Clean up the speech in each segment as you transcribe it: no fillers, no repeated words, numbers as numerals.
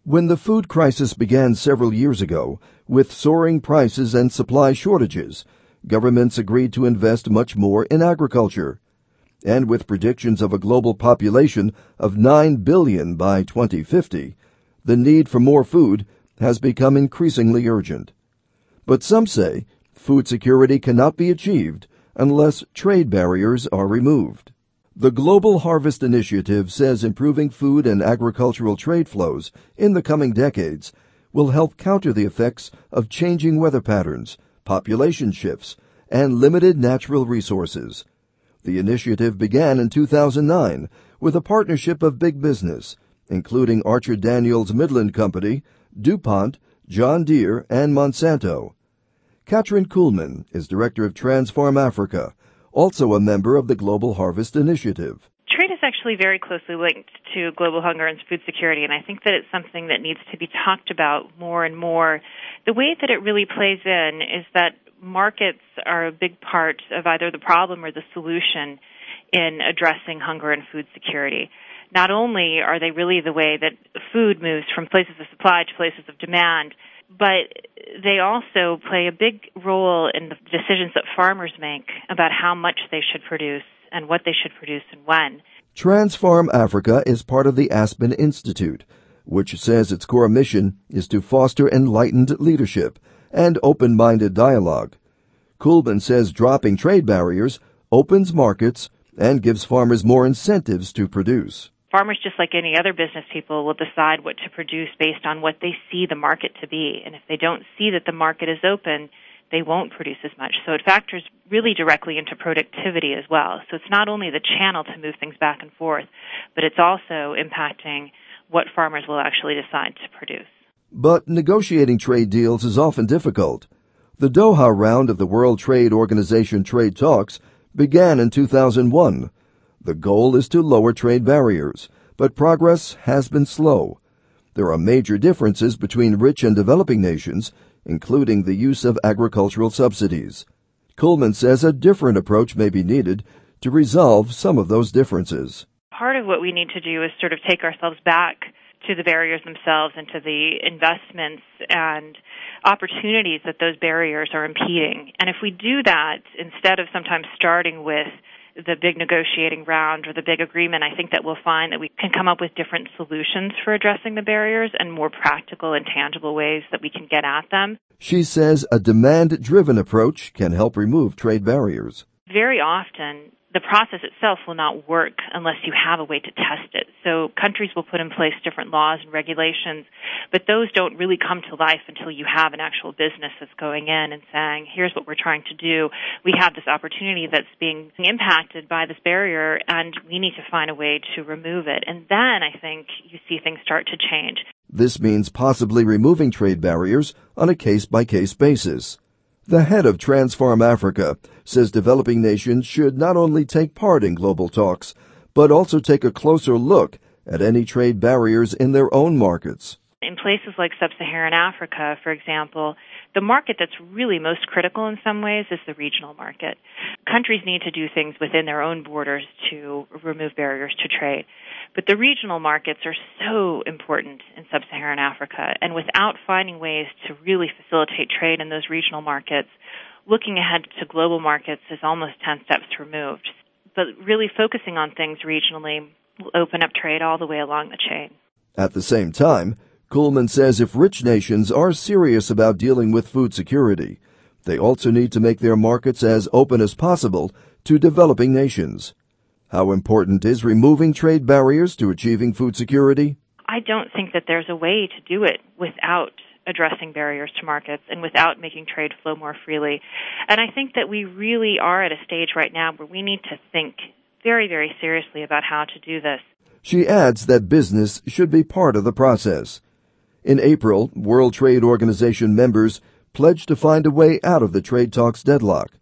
When the food crisis began several years ago, with soaring prices and supply shortages, governments agreed to invest much more in agriculture. And with predictions of a global population of 9 billion by 2050, the need for more food has become increasingly urgent. But some say food security cannot be achieved unless trade barriers are removed. The Global Harvest Initiative says improving food and agricultural trade flows in the coming decades will help counter the effects of changing weather patterns, population shifts, and limited natural resources. The initiative began in 2009 with a partnership of big business, including Archer Daniels Midland Company, DuPont, John Deere, and Monsanto. Katrin Kuhlman is director of Transform Africa, also a member of the Global Harvest Initiative. Trade is actually very closely linked to global hunger and food security, and I think that it's something that needs to be talked about more and more. The way that it really plays in is that markets are a big part of either the problem or the solution in addressing hunger and food security. Not only are they really the way that food moves from places of supply to places of demand, but they also play a big role in the decisions that farmers make about how much they should produce and what they should produce and when. Transform Africa is part of the Aspen Institute, which says its core mission is to foster enlightened leadership and open-minded dialogue. Kuhlman says dropping trade barriers opens markets and gives farmers more incentives to produce. Farmers, just like any other business people, will decide what to produce based on what they see the market to be. And if they don't see that the market is open, they won't produce as much. So it factors really directly into productivity as well. So it's not only the channel to move things back and forth, but it's also impacting what farmers will actually decide to produce. But negotiating trade deals is often difficult. The Doha round of the World Trade Organization trade talks began in 2001. The goal is to lower trade barriers, but progress has been slow. There are major differences between rich and developing nations, including the use of agricultural subsidies. Kuhlman says a different approach may be needed to resolve some of those differences. Part of what we need to do is sort of take ourselves back to the barriers themselves and to the investments and opportunities that those barriers are impeding. And if we do that, instead of sometimes starting with the big negotiating round or the big agreement, I think that we'll find that we can come up with different solutions for addressing the barriers and more practical and tangible ways that we can get at them. She says a demand-driven approach can help remove trade barriers. Very often, the process itself will not work unless you have a way to test it. So countries will put in place different laws and regulations, but those don't really come to life until you have an actual business that's going in and saying, here's what we're trying to do. We have this opportunity that's being impacted by this barrier, and we need to find a way to remove it. And then I think you see things start to change. This means possibly removing trade barriers on a case-by-case basis. The head of Transform Africa says developing nations should not only take part in global talks, but also take a closer look at any trade barriers in their own markets. In places like sub-Saharan Africa, for example, the market that's really most critical in some ways is the regional market. Countries need to do things within their own borders to remove barriers to trade. But the regional markets are so important in sub-Saharan Africa, and without finding ways to really facilitate trade in those regional markets, looking ahead to global markets is almost 10 steps removed. But really focusing on things regionally will open up trade all the way along the chain. At the same time, Kuhlman says if rich nations are serious about dealing with food security, they also need to make their markets as open as possible to developing nations. How important is removing trade barriers to achieving food security? I don't think that there's a way to do it without addressing barriers to markets and without making trade flow more freely. And I think that we really are at a stage right now where we need to think very, very seriously about how to do this. She adds that business should be part of the process. In April, World Trade Organization members pledged to find a way out of the trade talks deadlock.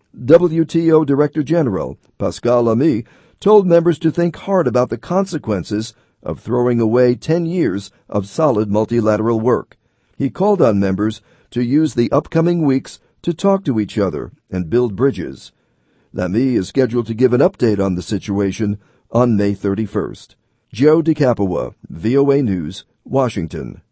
WTO Director General Pascal Lamy told members to think hard about the consequences of throwing away 10 years of solid multilateral work. He called on members to use the upcoming weeks to talk to each other and build bridges. Lamy is scheduled to give an update on the situation on May 31st. Joe DeCapua, VOA News, Washington.